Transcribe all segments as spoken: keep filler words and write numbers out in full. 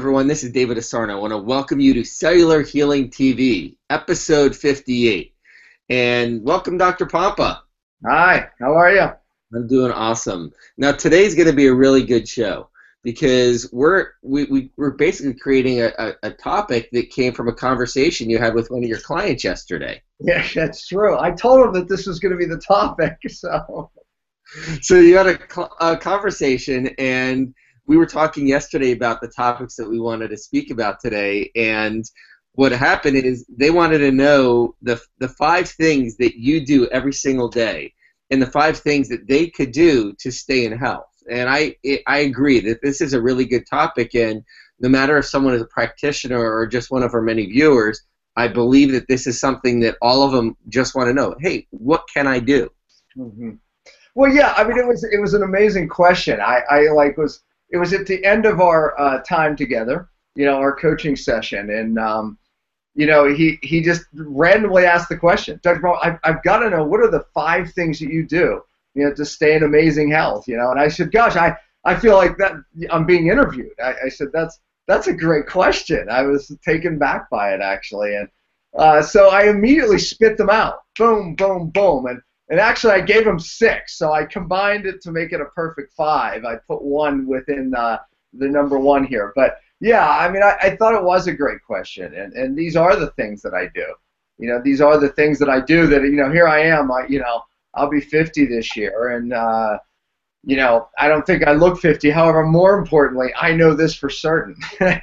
everyone. This is David Asarno. I want to welcome you to Cellular Healing T V, episode fifty-eight. And welcome, Doctor Pompa. Hi, how are you? I'm doing awesome. Now, today's going to be a really good show because we're we, we, we're basically creating a, a, a topic that came from a conversation you had with one of your clients yesterday. Yeah, that's true. I told him that this was going to be the topic. So, so you had a, a conversation, and we were talking yesterday about the topics that we wanted to speak about today, and what happened is they wanted to know the the five things that you do every single day, and the five things that they could do to stay in health. And I I agree that this is a really good topic, and no matter if someone is a practitioner or just one of our many viewers, I believe that this is something that all of them just want to know. Hey, what can I do? Mm-hmm. Well, yeah, I mean, it was it was an amazing question. I, I like was it was at the end of our uh, time together, you know, our coaching session, and um, you know, he he just randomly asked the question, Doctor Brown, I've I've got to know, what are the five things that you do, you know, to stay in amazing health, you know? And I said, gosh, I I feel like that I'm being interviewed. I, I said that's that's a great question. I was taken back by it, actually, and uh, so I immediately spit them out. Boom, boom, boom, and and actually I gave him six. So I combined it to make it a perfect five. I put one within uh, the number one here, but yeah, I mean, I, I thought it was a great question, and and these are the things that I do. You know, these are the things that I do. That you know, here I am. I you know, I'll be fifty this year, and uh, you know, I don't think I look fifty. However, more importantly, I know this for certain.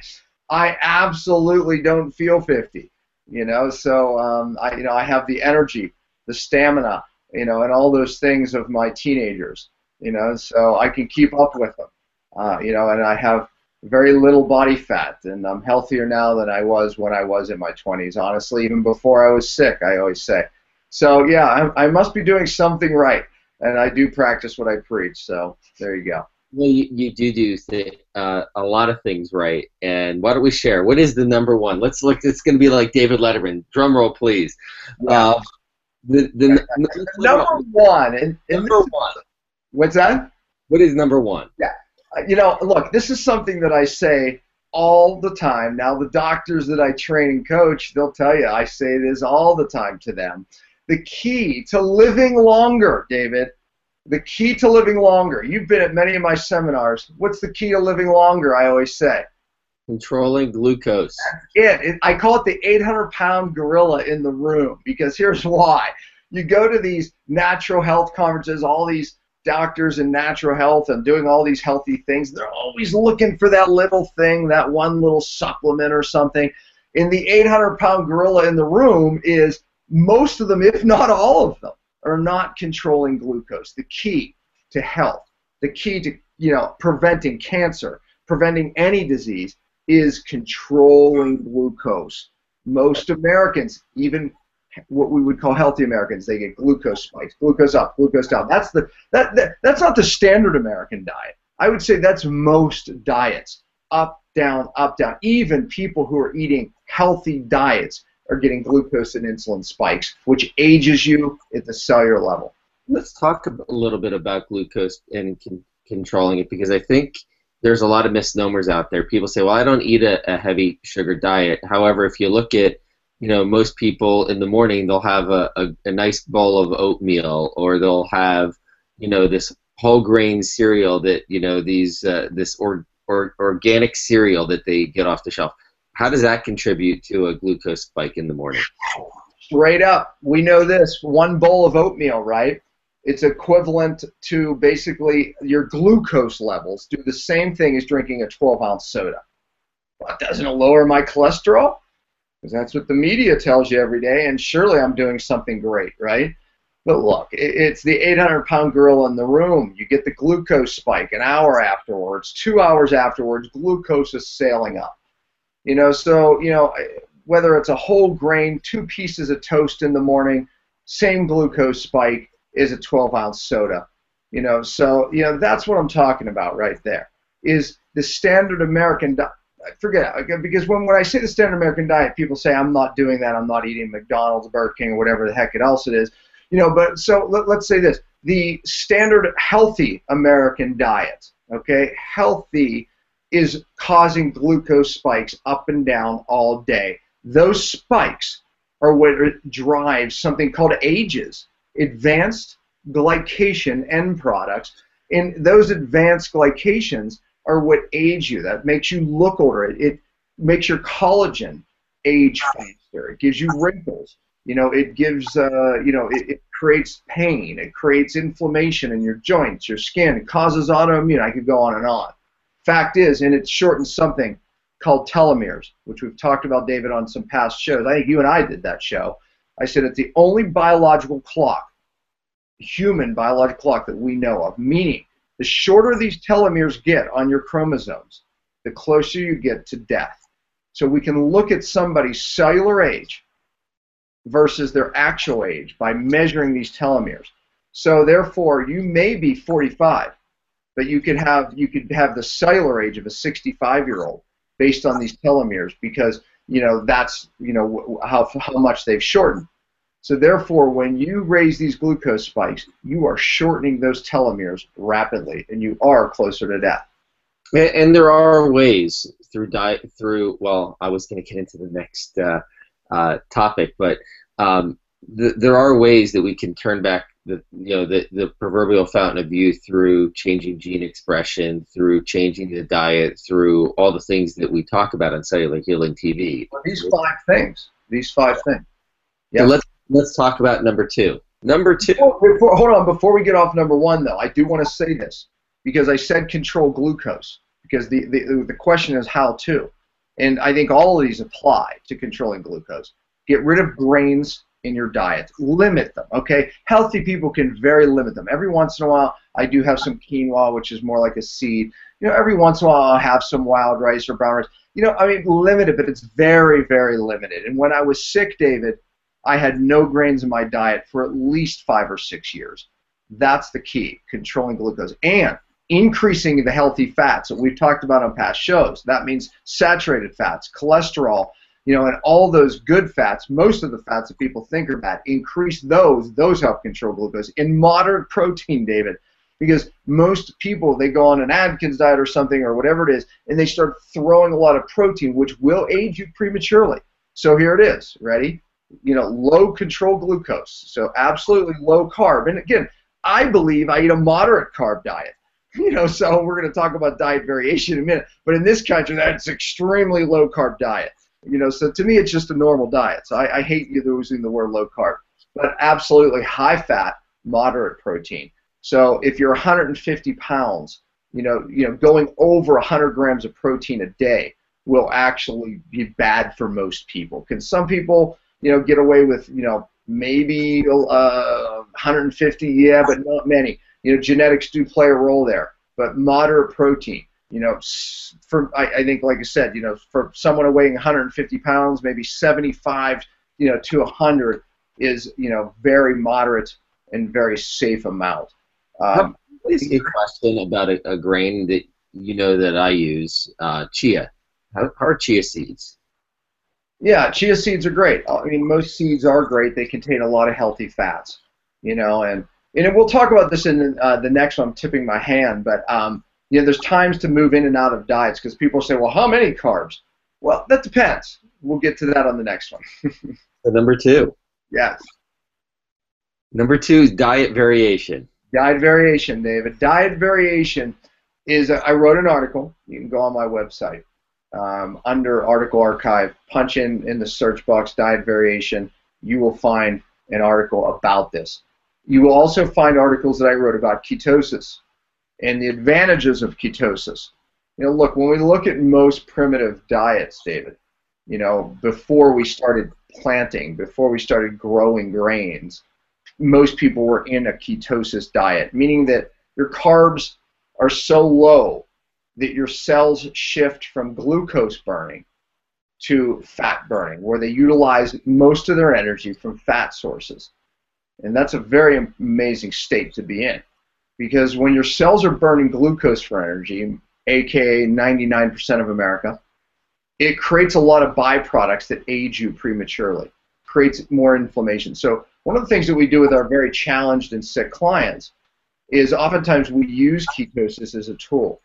I absolutely don't feel fifty. You know, so um, I, you know, I have the energy, the stamina, you know, and all those things of my teenagers. You know, so I can keep up with them. Uh, you know, and I have very little body fat, and I'm healthier now than I was when I was in my twenties. Honestly, even before I was sick, I always say. So yeah, I, I must be doing something right, and I do practice what I preach. So there you go. Well, you, you do do th uh, a lot of things right, and why don't we share? What is the number one? Let's look. It's going to be like David Letterman. Drum roll, please. Yeah. Uh, the the number, number one. And, and number one. What's that? What is number one? Yeah. You know, look, this is something that I say all the time. Now, the doctors that I train and coach, they'll tell you I say this all the time to them. The key to living longer, David, the key to living longer. You've been at many of my seminars. What's the key to living longer, I always say? Controlling glucose. That's it. it I call it the eight hundred pound gorilla in the room, because here's why. You go to these natural health conferences, all these doctors in natural health and doing all these healthy things, they're always looking for that little thing, that one little supplement or something. And the eight hundred pound gorilla in the room is most of them, if not all of them, are not controlling glucose. The key to health, the key to, you know, preventing cancer, preventing any disease, is controlling glucose. Most Americans, even what we would call healthy Americans, they get glucose spikes, glucose up, glucose down. That's the that, that that's not the standard American diet. I would say that's most diets, up, down, up, down. Even people who are eating healthy diets are getting glucose and insulin spikes, which ages you at the cellular level. Let's talk a little bit about glucose and con controlling it, because I think there's a lot of misnomers out there. People say, well, I don't eat a, a heavy sugar diet. However, if you look at, you know, most people in the morning, they'll have a, a, a nice bowl of oatmeal, or they'll have, you know, this whole grain cereal that, you know, these uh, this or, or organic cereal that they get off the shelf. How does that contribute to a glucose spike in the morning? Straight up, we know this. One bowl of oatmeal, right? It's equivalent to basically your glucose levels. Do the same thing as drinking a twelve ounce soda. Well, doesn't it lower my cholesterol? Because that's what the media tells you every day, and surely I'm doing something great, right? But look, it's the eight hundred pound gorilla in the room. You get the glucose spike an hour afterwards, two hours afterwards, glucose is sailing up. You know, so, you know, whether it's a whole grain, two pieces of toast in the morning, same glucose spike as a twelve ounce soda. You know, so, you know, that's what I'm talking about right there, is the standard American diet. Forget it, because when, when I say the standard American diet, people say I'm not doing that, I'm not eating McDonald's, Burger King, or whatever the heck else it is. You know, but so let, let's say this, the standard healthy American diet, okay, healthy is causing glucose spikes up and down all day. Those spikes are what drives something called AGEs, advanced glycation end products. And those advanced glycations are what age you. That makes you look older. It, it makes your collagen age faster. It gives you wrinkles. You know, it gives, uh, you know, it, it creates pain. It creates inflammation in your joints, your skin. It causes autoimmune. I could go on and on. Fact is, and it shortens something called telomeres, which we've talked about, David, on some past shows. I think you and I did that show. I said it's the only biological clock, human biological clock that we know of, meaning the shorter these telomeres get on your chromosomes, the closer you get to death. So we can look at somebody's cellular age versus their actual age by measuring these telomeres. So therefore, you may be forty-five, but you could have you could have the cellular age of a sixty-five-year-old based on these telomeres, because you know that's you know how how much they've shortened. So therefore, when you raise these glucose spikes, you are shortening those telomeres rapidly, and you are closer to death. And, and there are ways through diet through. Well, I was going to get into the next uh, uh, topic, but um, th there are ways that we can turn back the you know the the proverbial fountain of youth through changing gene expression, through changing the diet, through all the things that we talk about on Cellular Healing T V. Well, these five things. These five things. Yeah. So let's let's talk about number two. Number two. Before, before, hold on. Before we get off number one, though, I do want to say this because I said control glucose, because the the the question is how to, and I think all of these apply to controlling glucose. Get rid of grains in your diet. Limit them, okay? Healthy people can very limit them. Every once in a while, I do have some quinoa, which is more like a seed. You know, every once in a while, I'll have some wild rice or brown rice. You know, I mean, limited, but it's very, very limited. And when I was sick, David, I had no grains in my diet for at least five or six years. That's the key, controlling glucose. And increasing the healthy fats that we've talked about on past shows. That means saturated fats, cholesterol, you know, and all those good fats, most of the fats that people think are bad, increase those. Those help control glucose. In moderate protein, David, because most people, they go on an Atkins diet or something or whatever it is, and they start throwing a lot of protein, which will age you prematurely. So here it is. Ready? You know, low control glucose. So absolutely low carb. And again, I believe I eat a moderate carb diet. You know, so we're going to talk about diet variation in a minute. But in this country, that's extremely low carb diet. You know, so to me, it's just a normal diet. So I, I hate using the word low carb, but absolutely high fat, moderate protein. So if you're one hundred fifty pounds, you know, you know, going over one hundred grams of protein a day will actually be bad for most people. Can some people, you know, get away with, you know, maybe uh, one hundred fifty? Yeah, but not many. You know, genetics do play a role there, but moderate protein. You know, for I, I think, like I said, you know, for someone weighing one hundred fifty pounds, maybe seventy-five, you know, to one hundred is, you know, very moderate and very safe amount. Um, Please, a question about a, a grain that you know that I use, uh, chia. How, how are chia seeds? Yeah, chia seeds are great. I mean, most seeds are great. They contain a lot of healthy fats, you know, and and we'll talk about this in uh, the next one. I'm tipping my hand, but um. You know, there's times to move in and out of diets because people say, well, how many carbs? Well, that depends. We'll get to that on the next one. So number two. Yes. Number two is diet variation. Diet variation, David. Diet variation is, a, I wrote an article. You can go on my website. Um, under article archive, punch in in the search box diet variation. You will find an article about this. You will also find articles that I wrote about ketosis and the advantages of ketosis. You know, look, when we look at most primitive diets, David, you know, before we started planting, before we started growing grains, most people were in a ketosis diet, meaning that your carbs are so low that your cells shift from glucose burning to fat burning, where they utilize most of their energy from fat sources. And that's a very amazing state to be in. Because when your cells are burning glucose for energy, aka ninety-nine percent of America, it creates a lot of byproducts that age you prematurely, creates more inflammation. So one of the things that we do with our very challenged and sick clients is oftentimes we use ketosis as a tool.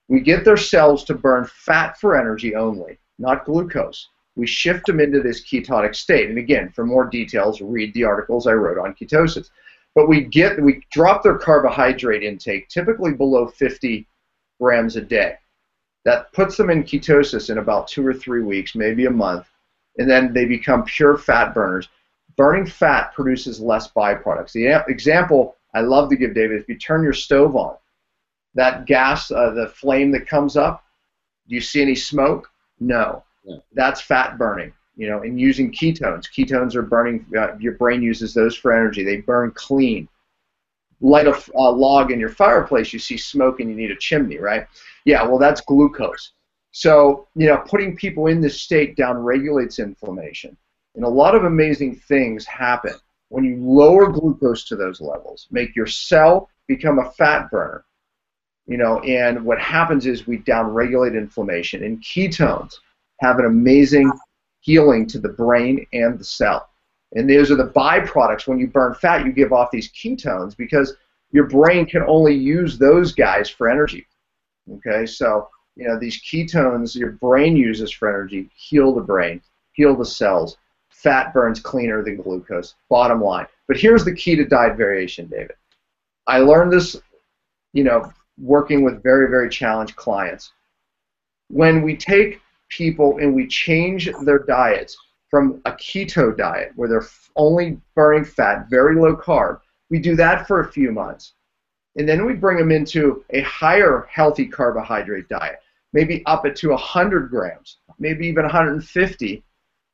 We get their cells to burn fat for energy only, not glucose. We shift them into this ketotic state. And again, for more details, read the articles I wrote on ketosis. But we get we drop their carbohydrate intake typically below fifty grams a day. That puts them in ketosis in about two or three weeks, maybe a month, and then they become pure fat burners. Burning fat produces less byproducts. The example I love to give, David, if you turn your stove on, that gas, uh, the flame that comes up, do you see any smoke? No. Yeah. That's fat burning, you know, and using ketones. Ketones are burning, uh, your brain uses those for energy. They burn clean. Light a uh, log in your fireplace, you see smoke and you need a chimney, right? Yeah, well, that's glucose. So, you know, putting people in this state down-regulates inflammation. And a lot of amazing things happen when you lower glucose to those levels, make your cell become a fat burner. You know, and what happens is we down-regulate inflammation. And ketones have an amazing healing to the brain and the cell. And those are the byproducts. When you burn fat, you give off these ketones because your brain can only use those guys for energy. Okay, so, you know, these ketones your brain uses for energy heal the brain, heal the cells. Fat burns cleaner than glucose, bottom line. But here's the key to diet variation, David. I learned this, you know, working with very, very challenged clients. When we take people and we change their diets from a keto diet, where they're only burning fat, very low carb, we do that for a few months. And then we bring them into a higher healthy carbohydrate diet, maybe up it to one hundred grams, maybe even one hundred fifty,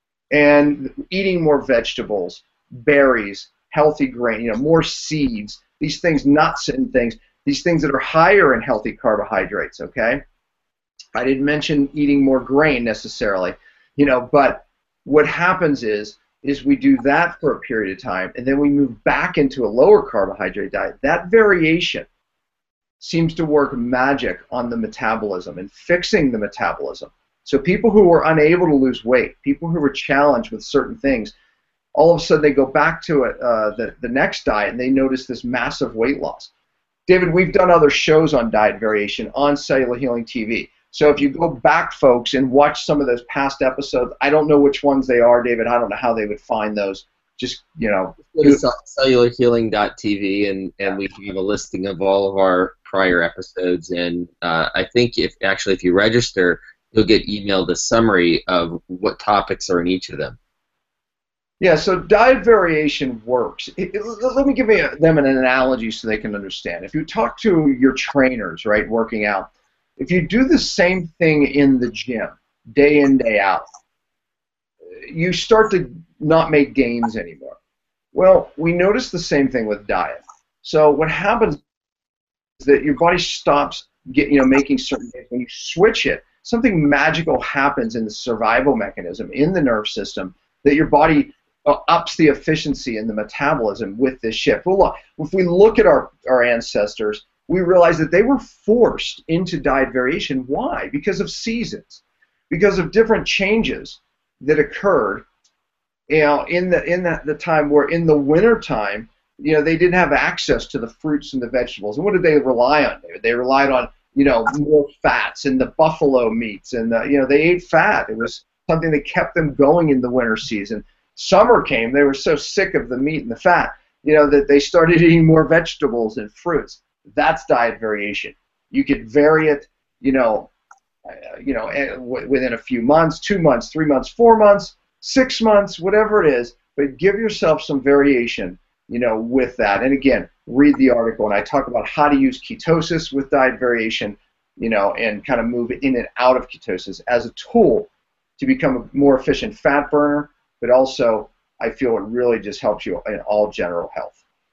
and eating more vegetables, berries, healthy grain, you know, more seeds, these things, nuts and things, these things that are higher in healthy carbohydrates, okay? I didn't mention eating more grain necessarily, you know, but what happens is, is we do that for a period of time, and then we move back into a lower carbohydrate diet. That variation seems to work magic on the metabolism and fixing the metabolism. So people who were unable to lose weight, people who were challenged with certain things, all of a sudden they go back to it, uh, the, the next diet, and they notice this massive weight loss. David, we've done other shows on diet variation on Cellular Healing T V. So if you go back, folks, and watch some of those past episodes, I don't know which ones they are, David. I don't know how they would find those. Just, you know. Go to cellular healing dot t v, and, and we have a listing of all of our prior episodes. And uh, I think if actually if you register, you'll get emailed a summary of what topics are in each of them. Yeah, so diet variation works. It, it, let me give you, them an analogy so they can understand. If you talk to your trainers, right, working out, if you do the same thing in the gym, day in, day out, you start to not make gains anymore. Well, we notice the same thing with diet. So what happens is that your body stops get, you know, making certain gains. When you switch it, something magical happens in the survival mechanism, in the nerve system, that your body uh, ups the efficiency in the metabolism with this shift. Well, look, if we look at our, our ancestors, we realize that they were forced into diet variation. Why? Because of seasons, because of different changes that occurred, you know, in the in the, the time where in the winter time, you know, they didn't have access to the fruits and the vegetables. And what did they rely on? They, they relied on, you know, more fats and the buffalo meats, and the, you know, they ate fat. It was something that kept them going in the winter season. Summer came, they were so sick of the meat and the fat, you know, that they started eating more vegetables and fruits. That's diet variation. You could vary it, you know, uh, you know, within a few months, two months, three months, four months, six months, whatever it is, but give yourself some variation, you know, with that. And again, read the article, and I talk about how to use ketosis with diet variation, you know, and kind of move in and out of ketosis as a tool to become a more efficient fat burner, but also I feel it really just helps you in all general health.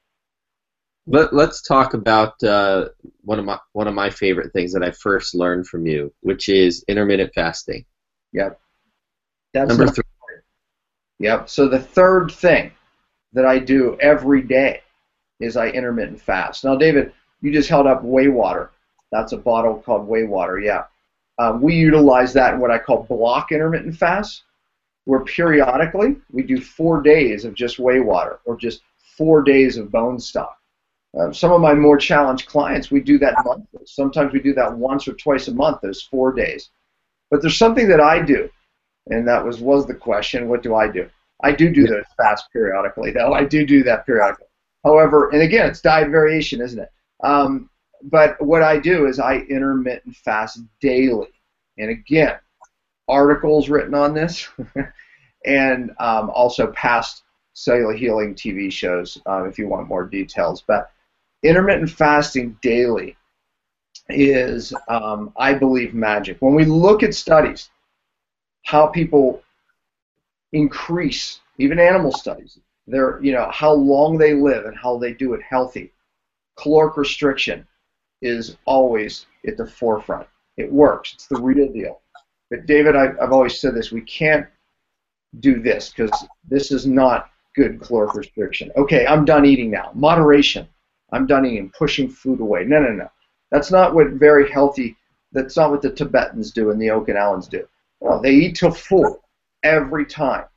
Let, let's talk about uh, one of my one of my favorite things that I first learned from you, which is intermittent fasting. Yep. That's Number three. Yep. So the third thing that I do every day is I intermittent fast. Now, David, you just held up Whey Water. That's a bottle called Whey Water. Yeah. Um, we utilize that in what I call block intermittent fast, where periodically we do four days of just Whey Water or just four days of bone stock. Uh, some of my more challenged clients, we do that monthly. Sometimes we do that once or twice a month, those four days. But there's something that I do, and that was, was the question, what do I do? I do do those fasts periodically, though. I do do that periodically. However, and again, it's diet variation, isn't it? Um, but what I do is I intermittent fast daily. And again, articles written on this, and um, also past cellular healing T V shows uh, if you want more details. But intermittent fasting daily is, um, I believe, magic. When we look at studies, how people increase, even animal studies, their, you know, how long they live and how they do it healthy, caloric restriction is always at the forefront. It works. It's the real deal. But David, I, I've always said this, we can't do this because this is not good caloric restriction. Okay, I'm done eating now. Moderation. I'm done eating, pushing food away. No, no, no. That's not what very healthy, that's not what the Tibetans do and the Okinawans do. Well, they eat till full every time.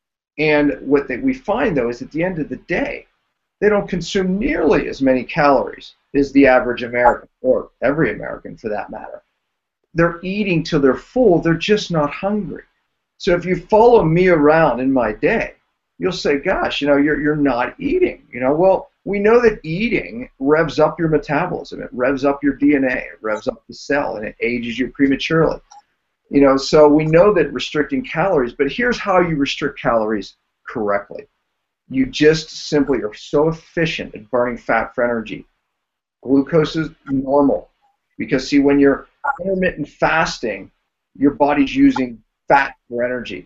And what they, we find, though, is at the end of the day, they don't consume nearly as many calories as the average American, or every American for that matter. They're eating till they're full, they're just not hungry. So if you follow me around in my day, you'll say, gosh, you know, you're, you're not eating. You know, well, we know that eating revs up your metabolism, it revs up your D N A, it revs up the cell, and it ages you prematurely. You know, so we know that restricting calories, but here's how you restrict calories correctly. You just simply are so efficient at burning fat for energy. Glucose is normal because, see, when you're intermittent fasting, your body's using fat for energy.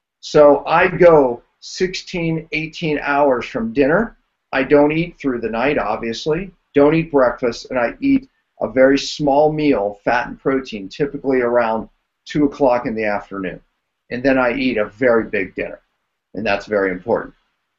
So I go sixteen, eighteen hours from dinner. I don't eat through the night, obviously. Don't eat breakfast, and I eat a very small meal, fat and protein, typically around two o'clock in the afternoon. And then I eat a very big dinner, and that's very important.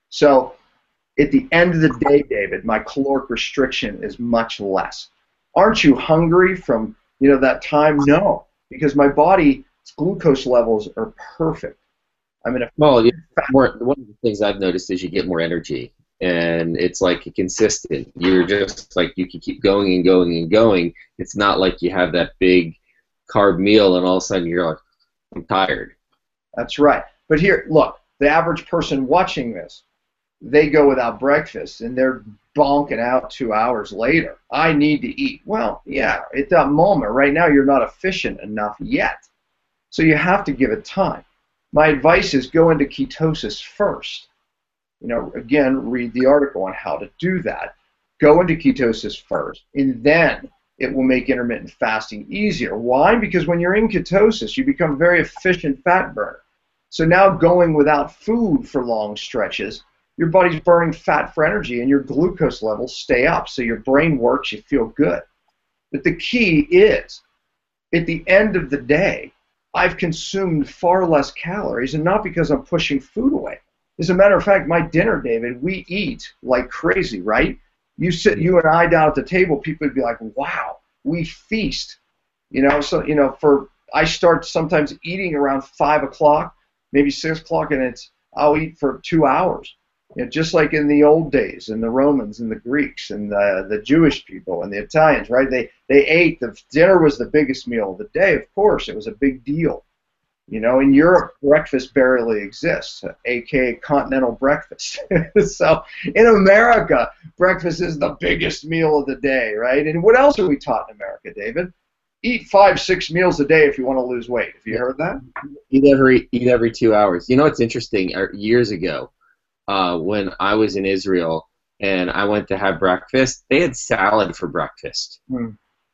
So at the end of the day, David, my caloric restriction is much less. Aren't you hungry from, you know, that time? No, because my body's glucose levels are perfect. I mean, well, you more, one of the things I've noticed is you get more energy, and it's like consistent. You're just like, you can keep going and going and going. It's not like you have that big carb meal and all of a sudden you're like, I'm tired. That's right. But here, look, the average person watching this, they go without breakfast and they're bonking out two hours later. I need to eat. Well, yeah, at that moment, right now, you're not efficient enough yet. So you have to give it time. My advice is go into ketosis first. You know, again, read the article on how to do that. Go into ketosis first, and then it will make intermittent fasting easier. Why? Because when you're in ketosis, you become a very efficient fat burner. So now going without food for long stretches, your body's burning fat for energy, and your glucose levels stay up. So your brain works, you feel good. But the key is, at the end of the day, I've consumed far less calories, and not because I'm pushing food away. As a matter of fact, my dinner, David, we eat like crazy, right? You sit, you and I down at the table, people would be like, wow, we feast. You know, so, you know, for, I start sometimes eating around five o'clock, maybe six o'clock, and it's, I'll eat for two hours. You know, just like in the old days, and the Romans and the Greeks and the, the Jewish people and the Italians, right? They, they ate, the dinner was the biggest meal of the day, of course, it was a big deal. You know, in Europe, breakfast barely exists, aka continental breakfast. So in America, breakfast is the biggest meal of the day, right? And what else are we taught in America, David? Eat five, six meals a day if you want to lose weight. Have you heard that? Eat every eat every two hours. You know what's interesting? Years ago, uh, when I was in Israel and I went to have breakfast, they had salad for breakfast. Hmm.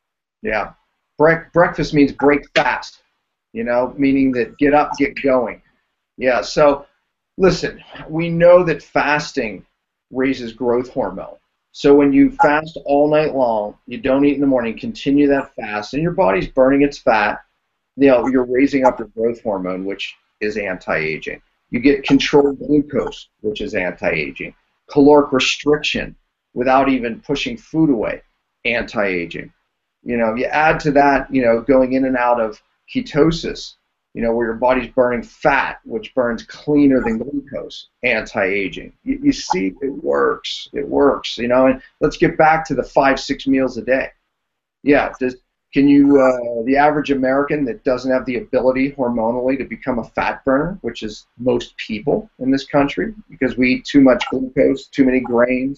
Yeah, Bre- breakfast means break fast. You know, meaning that get up, get going. Yeah, so listen, we know that fasting raises growth hormone. So when you fast all night long, you don't eat in the morning, continue that fast, and your body's burning its fat, you know, you're raising up your growth hormone, which is anti-aging. You get controlled glucose, which is anti-aging. Caloric restriction without even pushing food away, anti-aging. You know, you add to that, you know, going in and out of ketosis, you know, where your body's burning fat, which burns cleaner than glucose, anti-aging. You, you see, it works. It works, you know, and let's get back to the five, six meals a day. Yeah, does, can you, uh, the average American that doesn't have the ability hormonally to become a fat burner, which is most people in this country, because we eat too much glucose, too many grains,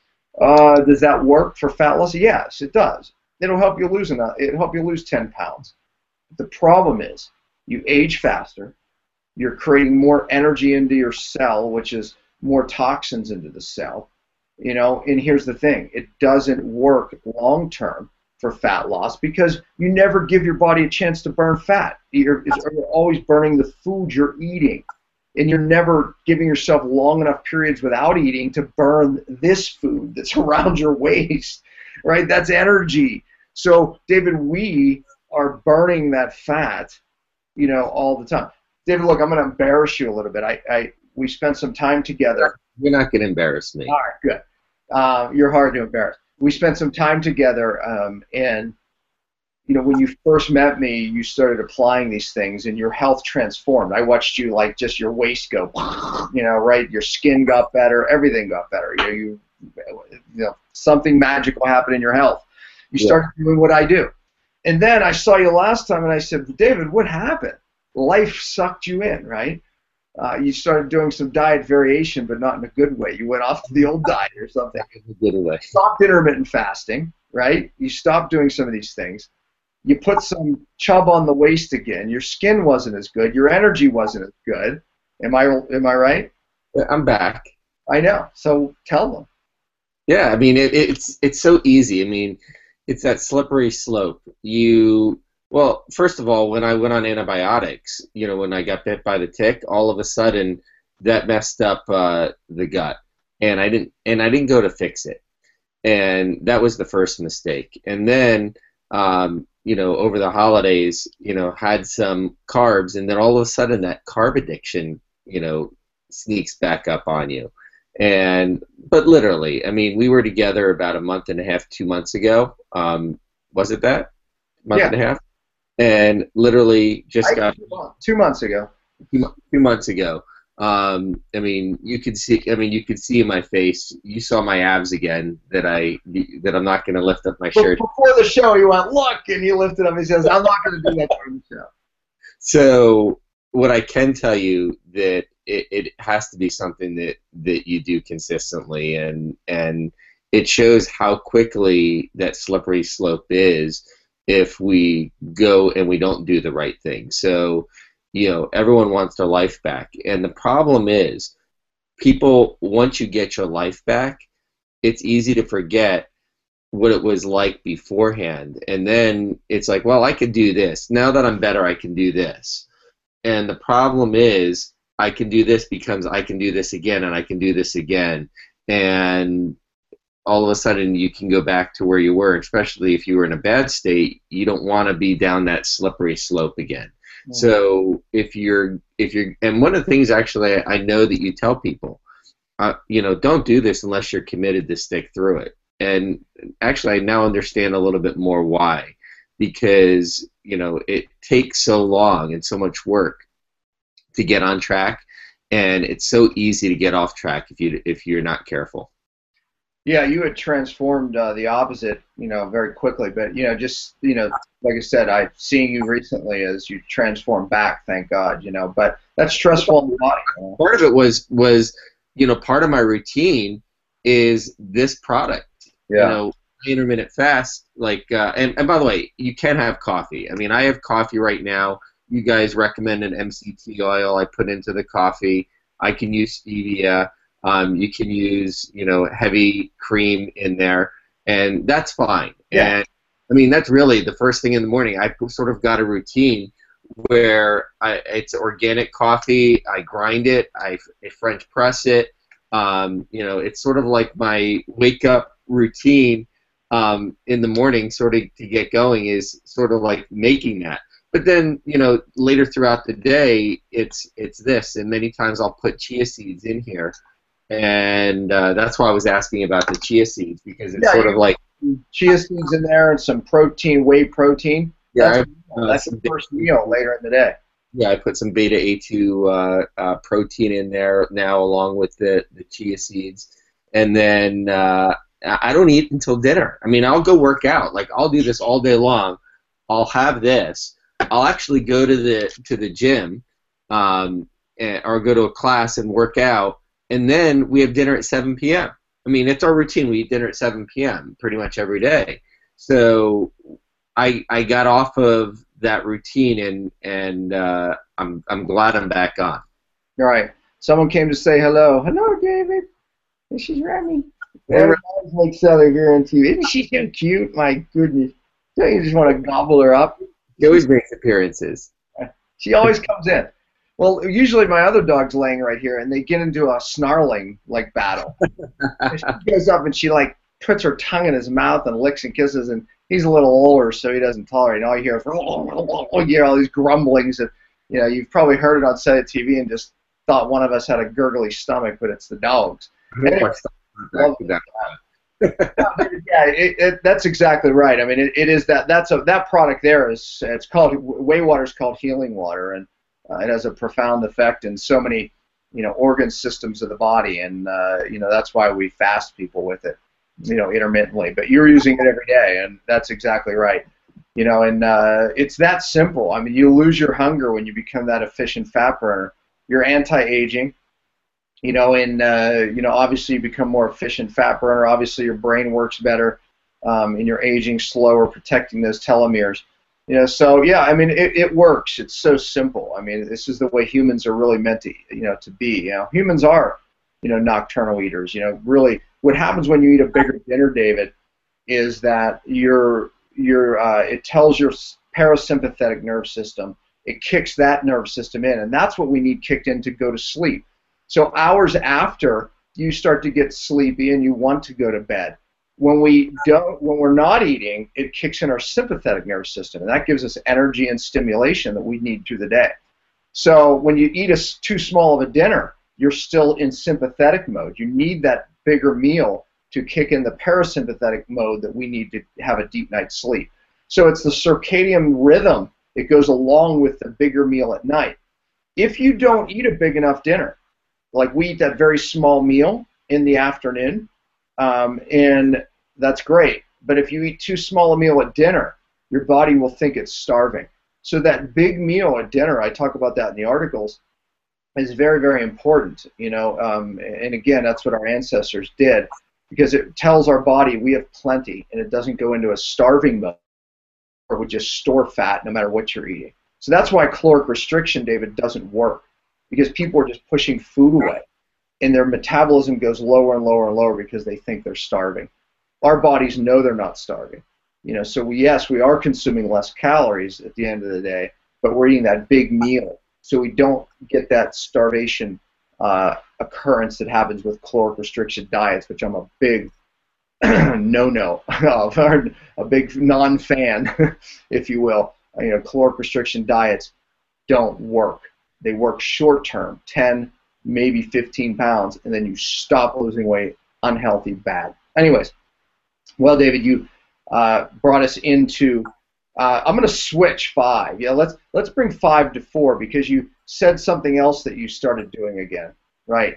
uh, does that work for fat loss? Yes, it does. It'll help you lose enough. It'll help you lose ten pounds. The problem is you age faster. You're creating more energy into your cell, which is more toxins into the cell. You know, and here's the thing: it doesn't work long term for fat loss because you never give your body a chance to burn fat. You're, you're always burning the food you're eating, and you're never giving yourself long enough periods without eating to burn this food that's around your waist, right? That's energy. So, David, we are burning that fat, you know, all the time. David, look, I'm going to embarrass you a little bit. I, I, we spent some time together. You're not going to embarrass me. All right, good. Uh, you're hard to embarrass. We spent some time together, um, and you know, when you first met me, you started applying these things, and your health transformed. I watched you, like, just your waist go, you know, right? Your skin got better, everything got better. You know, you, you know, something magical happened in your health. You started yeah. doing what I do, and then I saw you last time, and I said, David, what happened? Life sucked you in, right? Uh, you started doing some diet variation, but not in a good way. You went off to the old diet or something. Good way. Stopped intermittent fasting, right? You stopped doing some of these things. You put some chub on the waist again. Your skin wasn't as good. Your energy wasn't as good. Am I am I right? I'm back. I know. So tell them. Yeah, I mean it, it's it's so easy. I mean, it's that slippery slope. You Well, first of all, when I went on antibiotics, you know, when I got bit by the tick, all of a sudden that messed up uh, the gut, and I didn't and I didn't go to fix it, and that was the first mistake. And then, um, you know, over the holidays, you know, had some carbs, and then all of a sudden that carb addiction, you know, sneaks back up on you. And but literally, I mean, we were together about a month and a half, two months ago. Um, was it that month yeah. and a half? And literally just I, got two months ago. Two, two months ago. Um, I mean, you could see. I mean, you could see in my face. You saw my abs again. That I that I'm not going to lift up my but shirt. Before the show, you went look, and you lifted up. He says, "I'm not going to do that during the show." So, what I can tell you that it, it has to be something that that you do consistently, and and it shows how quickly that slippery slope is if we go and we don't do the right thing. So, you know, everyone wants their life back. And the problem is, people, once you get your life back, it's easy to forget what it was like beforehand. And then it's like, well, I could do this. Now that I'm better, I can do this. And the problem is, I can do this because I can do this again, and I can do this again. And all of a sudden you can go back to where you were, especially if you were in a bad state. You don't want to be down that slippery slope again. Mm-hmm. So if you're, if you're, and one of the things actually I know that you tell people, uh, you know, don't do this unless you're committed to stick through it. And actually I now understand a little bit more why, because, you know, it takes so long and so much work to get on track, and it's so easy to get off track if you, if you're not careful. Yeah, you had transformed uh, the opposite, you know, very quickly. But, you know, just, you know, like I said, I've seen you recently as you transform back, thank God, you know. But that's stressful on the body. You know? Part of it was, was, you know, part of my routine is this product. Yeah. You know, intermittent fast, like, uh, and, and by the way, you can have coffee. I mean, I have coffee right now. You guys recommend an M C T oil I put into the coffee. I can use stevia. Um, you can use, you know, heavy cream in there, and that's fine. Yeah. And I mean, that's really the first thing in the morning. I sort of got a routine where I, it's organic coffee. I grind it. I, I French press it. Um, you know, it's sort of like my wake up routine um, in the morning, sort of to get going, is sort of like making that. But then, you know, later throughout the day, it's it's this, and many times I'll put chia seeds in here. And uh, that's why I was asking about the chia seeds, because it's yeah, sort of like chia seeds in there and some protein, whey protein. Yeah, that's, uh, that's the first meal later in the day. Yeah, I put some beta A two uh, uh, protein in there now, along with the, the chia seeds, and then uh, I I don't eat until dinner. I mean, I'll go work out. Like I'll do this all day long. I'll have this. I'll actually go to the to the gym, um, and, or go to a class and work out, and then we have dinner at seven p m. I mean, it's our routine. We eat dinner at seven p m pretty much every day. So I I got off of that routine, and and uh, I'm I'm glad I'm back on. All right. Someone came to say hello. Hello, David. This is Remy. Hey, Ray. Everybody's like Southern here on T V. Isn't she so cute? My goodness. Don't you just want to gobble her up? He always makes appearances. She always comes in. Well, usually my other dog's laying right here, and they get into a snarling like battle. And she goes up and she like puts her tongue in his mouth and licks and kisses, and he's a little older, so he doesn't tolerate it. And all you hear is you hear all these grumblings. And, you know, you've probably heard it on set of T V and just thought one of us had a gurgly stomach, but it's the dogs. Anyway, well, yeah, it, it, that's exactly right. I mean, it, it is that. That's a that product there is it's called Whey Water is called healing water, and uh, it has a profound effect in so many, you know, organ systems of the body, and uh, you know that's why we fast people with it, you know, intermittently. But you're using it every day, and that's exactly right. You know, and uh, it's that simple. I mean, you lose your hunger when you become that efficient fat burner. You're anti-aging. You know, and uh, you know, obviously you become more efficient fat burner. Obviously your brain works better, um, and you're aging slower, protecting those telomeres. You know, so yeah, I mean, it, it works. It's so simple. I mean, this is the way humans are really meant to, you know, to be. You know, humans are, you know, nocturnal eaters. You know, really, what happens when you eat a bigger dinner, David, is that your your uh, it tells your parasympathetic nerve system. It kicks that nerve system in, and that's what we need kicked in to go to sleep. So hours after you start to get sleepy and you want to go to bed, when we don't, when we're not eating, it kicks in our sympathetic nervous system, and that gives us energy and stimulation that we need through the day. So when you eat a too small of a dinner, you're still in sympathetic mode. You need that bigger meal to kick in the parasympathetic mode that we need to have a deep night's sleep. So it's the circadian rhythm that goes along with the bigger meal at night. If you don't eat a big enough dinner, like we eat that very small meal in the afternoon, um, and that's great. But if you eat too small a meal at dinner, your body will think it's starving. So that big meal at dinner, I talk about that in the articles, is very, very important. You know, um, and again, that's what our ancestors did, because it tells our body we have plenty, and it doesn't go into a starving mode or would just store fat no matter what you're eating. So that's why caloric restriction, David, doesn't work. Because people are just pushing food away, and their metabolism goes lower and lower and lower because they think they're starving. Our bodies know they're not starving. You know, so we, yes, we are consuming less calories at the end of the day, but we're eating that big meal, so we don't get that starvation uh, occurrence that happens with caloric restriction diets, which I'm a big no-no of, a big non-fan, if you will. You know, caloric restriction diets don't work. They work short term, ten, maybe fifteen pounds, and then you stop losing weight, unhealthy, bad. Anyways, well, David, you uh, brought us into, uh, I'm going to switch five. Yeah, let's let's bring five to four, because you said something else that you started doing again, right?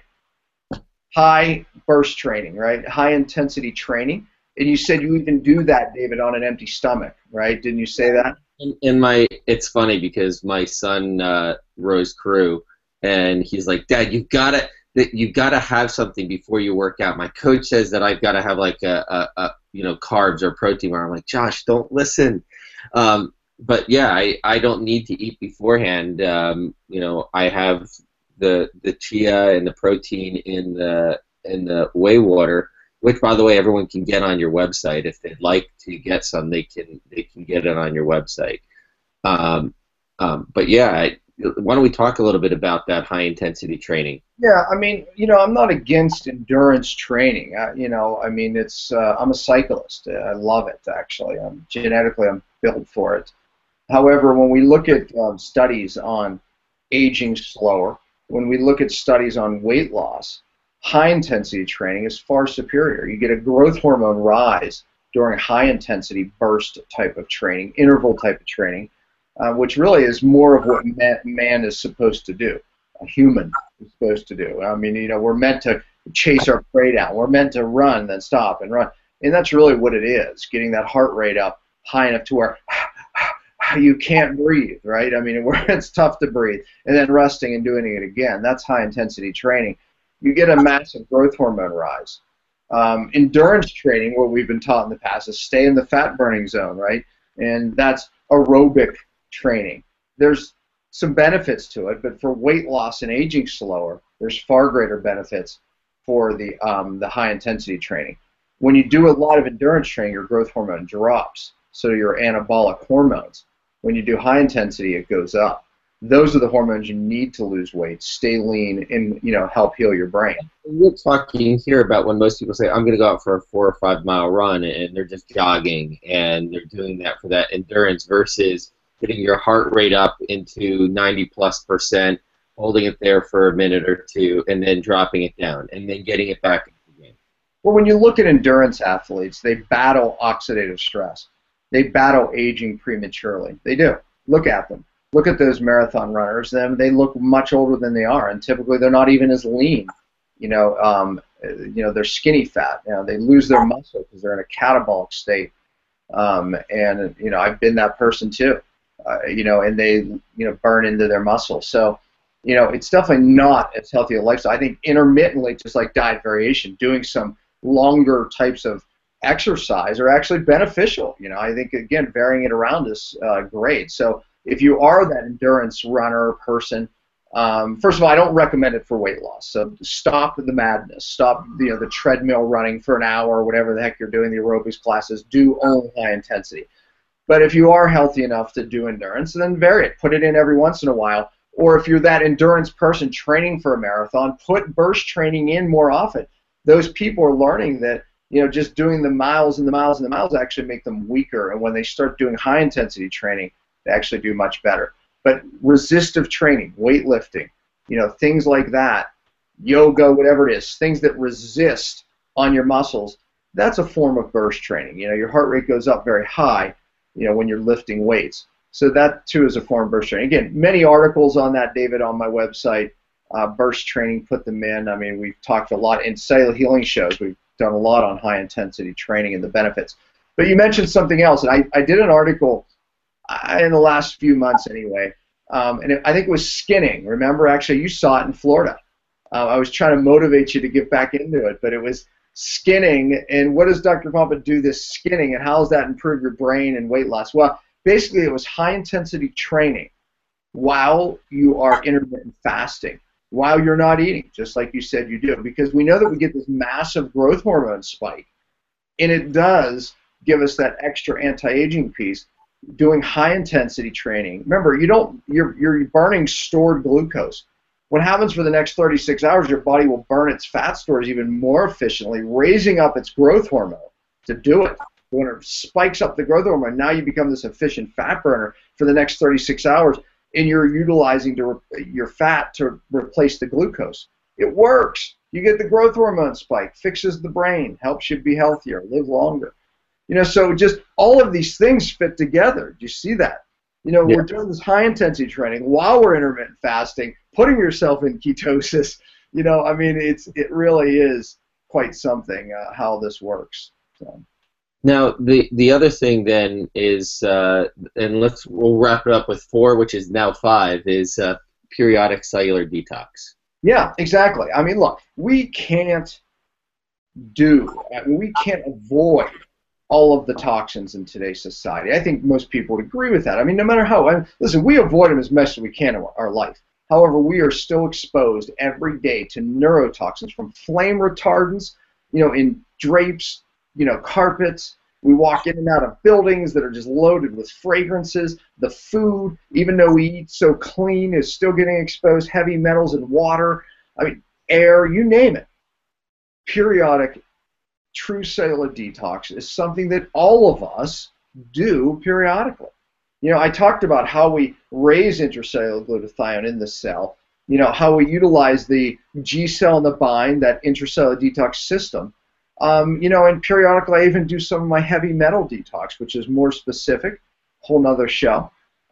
High burst training, right? High intensity training. And you said you even do that, David, on an empty stomach, right? Didn't you say that? In, in my, it's funny because my son uh, rows crew, and he's like, "Dad, you've got to, that you've got to have something before you work out. My coach says that I've got to have like a, a, a you know, carbs or protein." Where I'm like, "Josh, don't listen." Um, but yeah, I, I don't need to eat beforehand. Um, you know, I have the the chia and the protein in the in the whey water, which, by the way, everyone can get on your website. If they'd like to get some, they can they can get it on your website. Um, um, but yeah, I, why don't we talk a little bit about that high intensity training? Yeah, I mean, you know, I'm not against endurance training. I, you know, I mean, it's uh, I'm a cyclist. I love it, actually. I'm genetically I'm built for it. However, when we look at um, studies on aging slower, when we look at studies on weight loss, high-intensity training is far superior. You get a growth hormone rise during high-intensity burst type of training, interval type of training, uh, which really is more of what man, man is supposed to do, a human is supposed to do. I mean, you know, we're meant to chase our prey down. We're meant to run, then stop and run. And that's really what it is, getting that heart rate up high enough to where you can't breathe, right? I mean, where it's tough to breathe, and then resting and doing it again. That's high-intensity training. You get a massive growth hormone rise. Um, endurance training, what we've been taught in the past, is stay in the fat-burning zone, right? And that's aerobic training. There's some benefits to it, but for weight loss and aging slower, there's far greater benefits for the, um, the high-intensity training. When you do a lot of endurance training, your growth hormone drops, so your anabolic hormones. When you do high intensity, it goes up. Those are the hormones you need to lose weight, stay lean, and you know help heal your brain. We're talking here about when most people say, I'm going to go out for a four or five mile run, and they're just jogging, and they're doing that for that endurance versus getting your heart rate up into ninety plus percent, holding it there for a minute or two, and then dropping it down, and then getting it back into the game. Well, when you look at endurance athletes, they battle oxidative stress. They battle aging prematurely. They do. Look at them. Look at those marathon runners. Them, they look much older than they are, and typically they're not even as lean. You know, um, you know, they're skinny fat. You know, they lose their muscle because they're in a catabolic state. Um, and you know, I've been that person too. Uh, you know, and they you know burn into their muscle. So, you know, it's definitely not as healthy a lifestyle. I think intermittently, just like diet variation, doing some longer types of exercise are actually beneficial. You know, I think, again, varying it around is uh, great. So if you are that endurance runner person, um, first of all, I don't recommend it for weight loss. So stop the madness. Stop you know, the treadmill running for an hour or whatever the heck you're doing, the aerobics classes. Do only high intensity. But if you are healthy enough to do endurance, then vary it. Put it in every once in a while. Or if you're that endurance person training for a marathon, put burst training in more often. Those people are learning that you know, just doing the miles and the miles and the miles actually make them weaker. And when they start doing high-intensity training, they actually do much better. But resistive training, weightlifting, you know, things like that, yoga, whatever it is, things that resist on your muscles, that's a form of burst training. You know, your heart rate goes up very high, you know, when you're lifting weights. So that, too, is a form of burst training. Again, many articles on that, David, on my website. Uh, burst training, put them in. I mean, we've talked a lot in cellular healing shows. We've done a lot on high-intensity training and the benefits. But you mentioned something else, and I, I did an article in the last few months anyway, um, and it, I think it was skinning. Remember, actually, you saw it in Florida. Uh, I was trying to motivate you to get back into it, but it was skinning, and what does Doctor Pompa do this skinning, and how does that improve your brain and weight loss? Well, basically, it was high-intensity training while you are intermittent fasting, while you're not eating, just like you said you do, because we know that we get this massive growth hormone spike, and it does give us that extra anti-aging piece. Doing high-intensity training, remember, you don't, you're, you're burning stored glucose. What happens for the next thirty-six hours, your body will burn its fat stores even more efficiently, raising up its growth hormone to do it. When it spikes up the growth hormone, now you become this efficient fat burner for the next thirty-six hours, and you're utilizing to your fat to replace the glucose. It works. You get the growth hormone spike, fixes the brain, helps you be healthier, live longer. You know, so just all of these things fit together. Do you see that? You know, yeah. We're doing this high-intensity training while we're intermittent fasting, putting yourself in ketosis. You know, I mean, it's it really is quite something uh, how this works. So. Now, the the other thing then is, uh, and let's we'll wrap it up with four, which is now five, is uh, periodic cellular detox. Yeah, exactly. I mean, look, we can't do, I mean, we can't avoid all of the toxins in today's society. I think most people would agree with that. I mean, no matter how, I mean, listen, we avoid them as much as we can in our life. However, we are still exposed every day to neurotoxins from flame retardants, you know, in drapes, you know, carpets. We walk in and out of buildings that are just loaded with fragrances. The food, even though we eat so clean, is still getting exposed. Heavy metals and water, I mean, air, you name it. Periodic true cellular detox is something that all of us do periodically. You know, I talked about how we raise intracellular glutathione in the cell, you know, how we utilize the G cell and the bind, that intracellular detox system. Um, you know, and periodically I even do some of my heavy metal detox, which is more specific, whole nother show.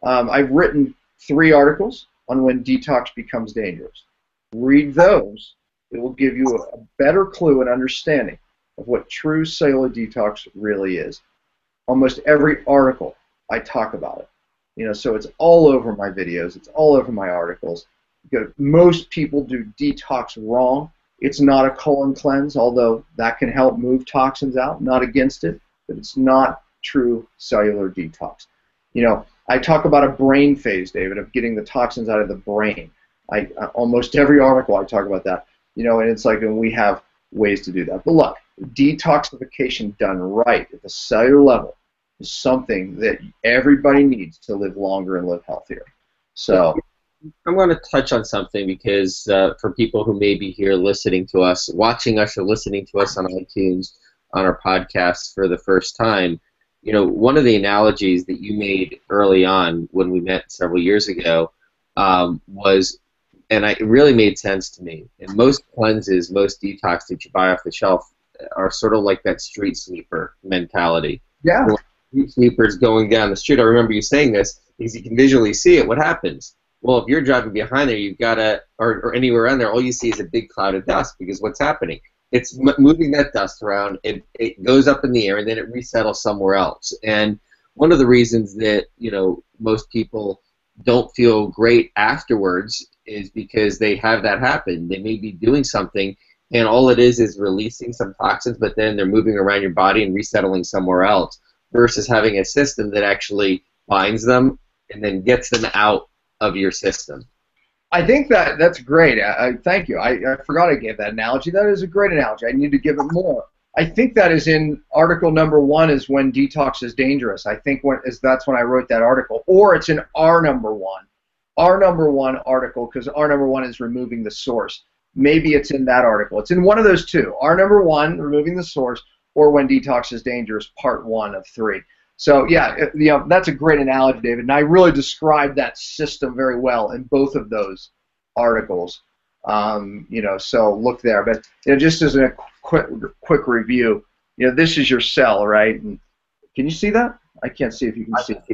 Um, I've written three articles on when detox becomes dangerous. Read those. It will give you a better clue and understanding of what true cellular detox really is. Almost every article, I talk about it. You know, so it's all over my videos. It's all over my articles. Because most people do detox wrong. It's not a colon cleanse, although that can help move toxins out. Not against it, but it's not true cellular detox. You know, I talk about a brain phase, David, of getting the toxins out of the brain. I almost every article I talk about that. You know, and it's like, and we have ways to do that. But look, detoxification done right at the cellular level is something that everybody needs to live longer and live healthier. So I'm going to touch on something because uh, for people who may be here listening to us, watching us or listening to us on iTunes, on our podcast for the first time, you know, one of the analogies that you made early on when we met several years ago um, was, and I, it really made sense to me, and most cleanses, most detox that you buy off the shelf are sort of like that street sweeper mentality. Yeah. When street sweepers going down the street, I remember you saying this, because you can visually see it, what happens? Well, if you're driving behind there, you've got to, or, or anywhere around there, all you see is a big cloud of dust, because what's happening? It's m moving that dust around, it, it goes up in the air, and then it resettles somewhere else. And one of the reasons that, you know, most people don't feel great afterwards is because they have that happen. They may be doing something, and all it is is releasing some toxins, but then they're moving around your body and resettling somewhere else, versus having a system that actually binds them and then gets them out of your system. I think that that's great. I, I thank you. I, I forgot I gave that analogy. That is a great analogy. I need to give it more. I think that is in article number one, is when detox is dangerous. I think when is that's when I wrote that article, or it's in our number one, our number one article, because our number one is removing the source. Maybe it's in that article. It's in one of those two. Our number one, removing the source, or when detox is dangerous, part one of three. So yeah, it, you know, that's a great analogy, David, and I really described that system very well in both of those articles. Um, you know, so look there. But you know, just as a quick quick review, you know, this is your cell, right? And can you see that? I can't see if you can I see can it.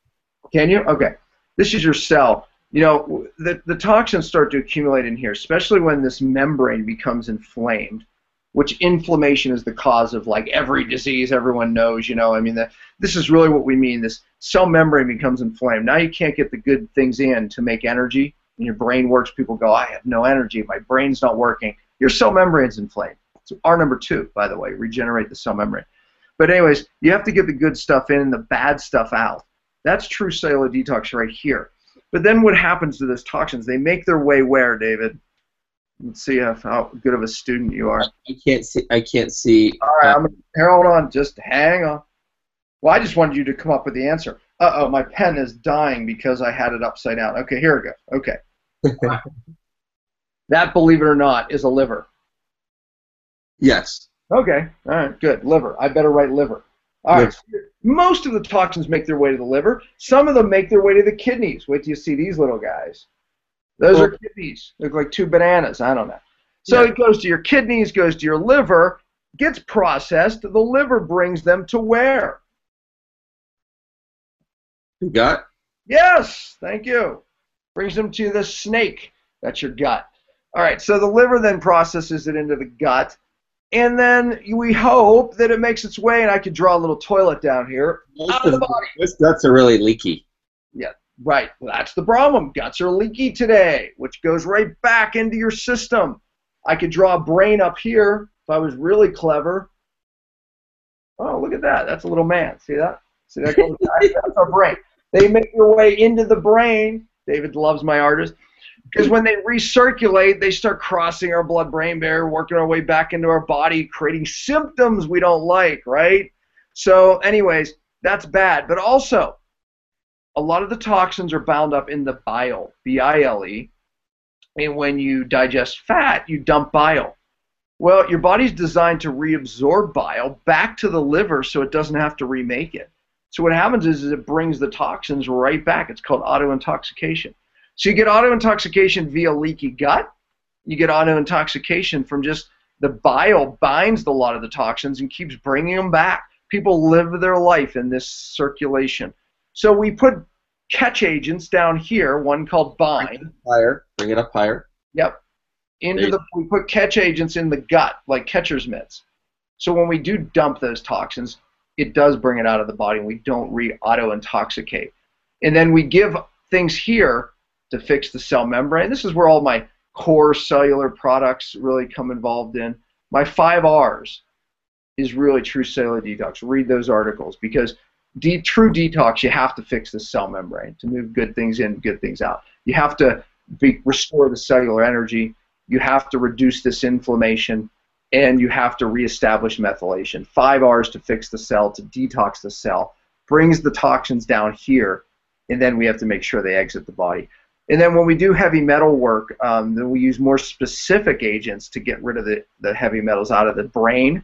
Can you? Okay. This is your cell. You know, the the toxins start to accumulate in here, especially when this membrane becomes inflamed, which inflammation is the cause of like every disease everyone knows, you know. I mean, the, this is really what we mean. This cell membrane becomes inflamed. Now you can't get the good things in to make energy. And your brain works, people go, I have no energy, my brain's not working. Your cell membrane's inflamed. So R number two, by the way, regenerate the cell membrane. But anyways, you have to get the good stuff in and the bad stuff out. That's true cellular detox right here. But then what happens to those toxins? They make their way where, David? Let's see how, how good of a student you are. I can't see. I can't see. All right, I'm, here, hold on. Just hang on. Well, I just wanted you to come up with the answer. Uh-oh, my pen is dying because I had it upside down. Okay, here we go. Okay. That, believe it or not, is a liver. Yes. Okay. All right, good. Liver. I better write liver. All right. So most of the toxins make their way to the liver. Some of them make their way to the kidneys. Wait till you see these little guys. Those well, are kidneys. They look like two bananas. I don't know. So yeah. It goes to your kidneys, goes to your liver, gets processed. The liver brings them to where? The gut? Yes. Thank you. Brings them to the snake. That's your gut. All right. So the liver then processes it into the gut. And then we hope that it makes its way, and I could draw a little toilet down here, most out of the body. Those guts are really leaky. Yeah. Right, well, that's the problem. Guts are leaky today, which goes right back into your system. I could draw a brain up here if I was really clever. Oh, look at that. That's a little man. See that? See that? That's our brain. They make their way into the brain. David loves my artist. Because when they recirculate, they start crossing our blood-brain barrier, working our way back into our body, creating symptoms we don't like, right? So anyways, that's bad. But also, a lot of the toxins are bound up in the bile, B I L E, and when you digest fat, you dump bile. Well, your body's designed to reabsorb bile back to the liver so it doesn't have to remake it. So what happens is, is it brings the toxins right back. It's called autointoxication. So you get autointoxication via leaky gut. You get autointoxication from just the bile binds a lot of the toxins and keeps bringing them back. People live their life in this circulation. So we put catch agents down here, one called bind. Higher. Bring it up higher. Yep. Into the, we put catch agents in the gut, like catcher's mitts. So when we do dump those toxins, it does bring it out of the body, and we don't re-auto-intoxicate. And then we give things here to fix the cell membrane. This is where all my core cellular products really come involved in. My five R's is really true cellular detox. Read those articles, because de true detox, you have to fix the cell membrane to move good things in, good things out. You have to be, restore the cellular energy. You have to reduce this inflammation, and you have to reestablish methylation. Five R's to fix the cell, to detox the cell, brings the toxins down here, and then we have to make sure they exit the body. And then when we do heavy metal work, um, then we use more specific agents to get rid of the, the heavy metals out of the brain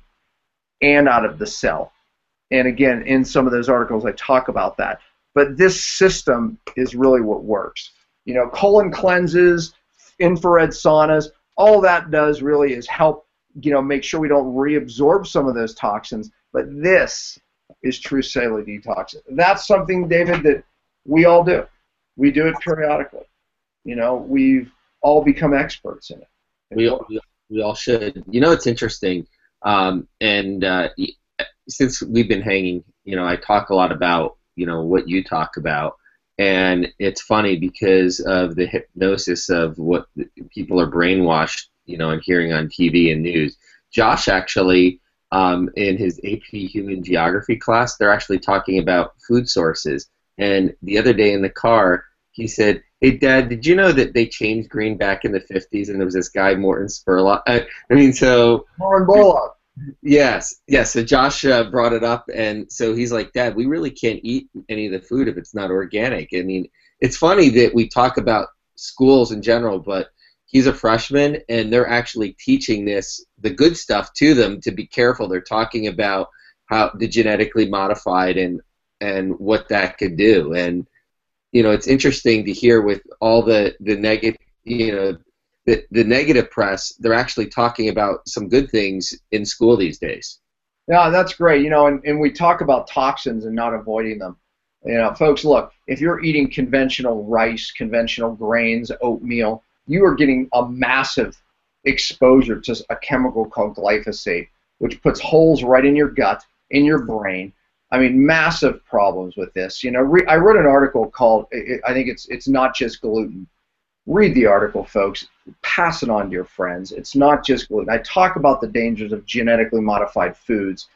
and out of the cell. And again, in some of those articles I talk about that. But this system is really what works. You know, colon cleanses, infrared saunas, all that does really is help, you know, make sure we don't reabsorb some of those toxins. But this is true cellular detox. That's something, David, that we all do. We do it periodically. You know, we've all become experts in it. We all, we all should. You know, it's interesting. Um, and uh, since we've been hanging, you know, I talk a lot about, you know, what you talk about. And it's funny because of the hypnosis of what people are brainwashed, you know, and hearing on T V and news. Josh actually, um, in his A P Human Geography class, they're actually talking about food sources. And the other day in the car, he said, "Hey, Dad, did you know that they changed green back in the fifties and there was this guy, Morton Spurlock?" I, I mean, so... Morton Spurlock. Yes, yes. So Josh uh, brought it up, and so he's like, "Dad, we really can't eat any of the food if it's not organic." I mean, it's funny that we talk about schools in general, but he's a freshman, and they're actually teaching this, the good stuff, to them to be careful. They're talking about how the genetically modified and and what that could do. And you know, it's interesting to hear with all the the negative, you know, the the negative press. They're actually talking about some good things in school these days. Yeah, that's great. You know, and, and we talk about toxins and not avoiding them. You know, folks, look, if you're eating conventional rice, conventional grains, oatmeal, you are getting a massive exposure to a chemical called glyphosate, which puts holes right in your gut, in your brain. I mean, massive problems with this. You know, re I wrote an article called, I think it's it's not just gluten. Read the article, folks. Pass it on to your friends. It's not just gluten. I talk about the dangers of genetically modified foods.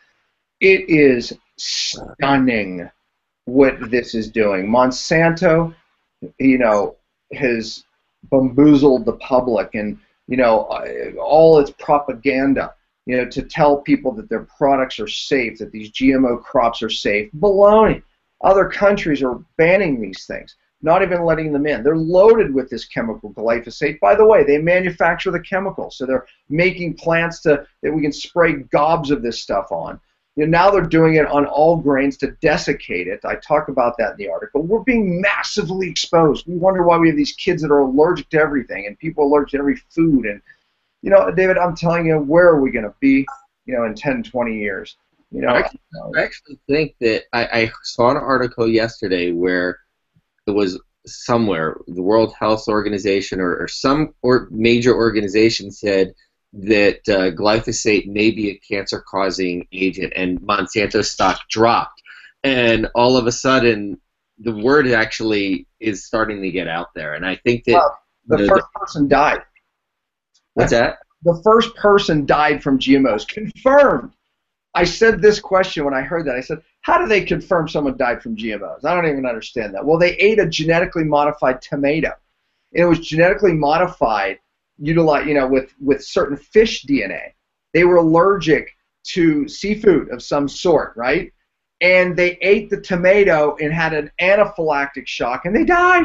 It is stunning what this is doing. Monsanto, you know, has bamboozled the public, and you know, all its propaganda, you know, to tell people that their products are safe, that these G M O crops are safe. Baloney. Other countries are banning these things, not even letting them in. They're loaded with this chemical glyphosate. By the way, they manufacture the chemical, so they're making plants to that we can spray gobs of this stuff on. You know, now they're doing it on all grains to desiccate it. I talk about that in the article. We're being massively exposed. We wonder why we have these kids that are allergic to everything, and people allergic to every food. And you know, David, I'm telling you, where are we going to be, you know, in ten, twenty years? You know, I actually, I actually think that I, I saw an article yesterday where it was somewhere, the World Health Organization or, or some or major organization said that uh, glyphosate may be a cancer-causing agent, and Monsanto stock dropped. And all of a sudden, the word actually is starting to get out there. And I think that... Well, the you know, first the, person died. What's that? The first person died from G M Os. Confirmed. I said this question when I heard that. I said, how do they confirm someone died from G M Os? I don't even understand that. Well, they ate a genetically modified tomato. And it was genetically modified, utilize, you know, with, with certain fish D N A. They were allergic to seafood of some sort, right? And they ate the tomato and had an anaphylactic shock, and they died.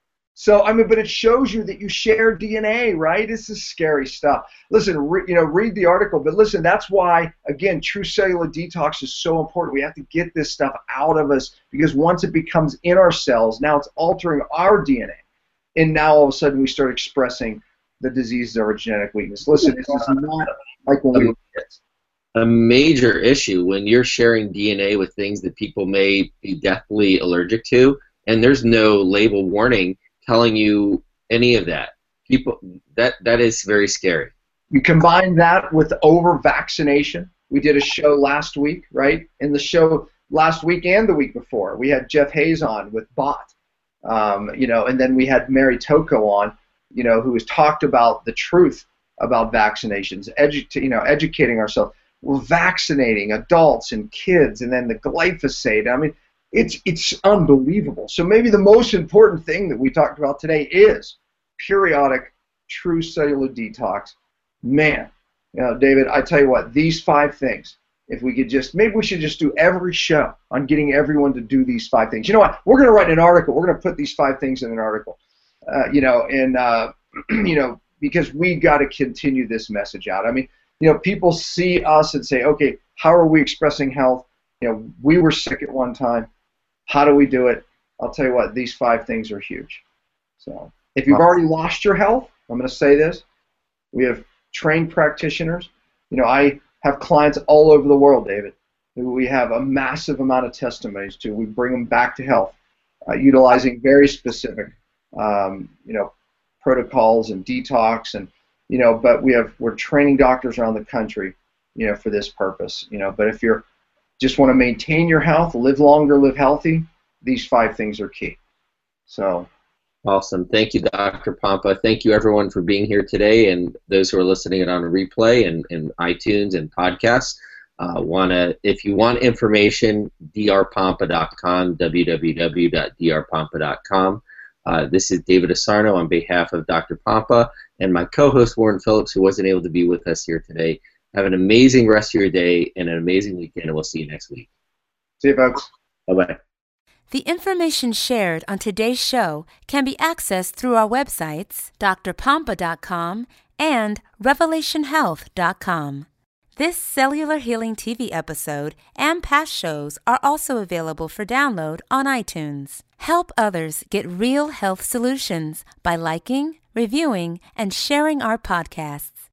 So, I mean, but it shows you that you share D N A, right? This is scary stuff. Listen, re, you know, read the article, but listen, that's why, again, true cellular detox is so important. We have to get this stuff out of us, because once it becomes in our cells, now it's altering our D N A. And now all of a sudden we start expressing the diseases of our genetic weakness. Listen, this is not like when we were kids. A major issue when you're sharing D N A with things that people may be deathly allergic to. and there's no label warning telling you any of that. People, that that is very scary. You combine that with over-vaccination. We did a show last week, right? In the show last week and the week before, we had Jeff Hayes on with B O T, um, you know, and then we had Mary Tocco on, you know, who has talked about the truth about vaccinations, edu- you know, educating ourselves. We're vaccinating adults and kids, and then the glyphosate. I mean, it's it's unbelievable. So maybe the most important thing that we talked about today is periodic true cellular detox. Man, you know, David, I tell you what, these five things, if we could just, maybe we should just do every show on getting everyone to do these five things. You know what? We're going to write an article. We're going to put these five things in an article, uh, you know, and, uh, you know, because we got to continue this message out. I mean, you know, people see us and say, okay, how are we expressing health? You know, we were sick at one time. How do we do it? I'll tell you what, these five things are huge. So if you've already lost your health, I'm going to say this. We have trained practitioners. You know, I have clients all over the world, David, who we have a massive amount of testimonies to. We bring them back to health, uh, utilizing very specific, um, you know, protocols and detox, and you know. But we have we're training doctors around the country, you know, for this purpose. You know, but if you're just want to maintain your health, live longer, live healthy, these five things are key. So. Awesome. Thank you, Doctor Pompa. Thank you, everyone, for being here today, and those who are listening it on a replay and, and iTunes and podcasts. Uh, wanna, if you want information, d r pompa dot com, w w w dot d r pompa dot com. Uh, this is David Asarnow on behalf of Doctor Pompa and my co-host, Warren Phillips, who wasn't able to be with us here today. Have an amazing rest of your day and an amazing weekend, and we'll see you next week. See you, folks. Bye-bye. The information shared on today's show can be accessed through our websites, d r pompa dot com and revelation health dot com. This Cellular Healing T V episode and past shows are also available for download on iTunes. Help others get real health solutions by liking, reviewing, and sharing our podcasts.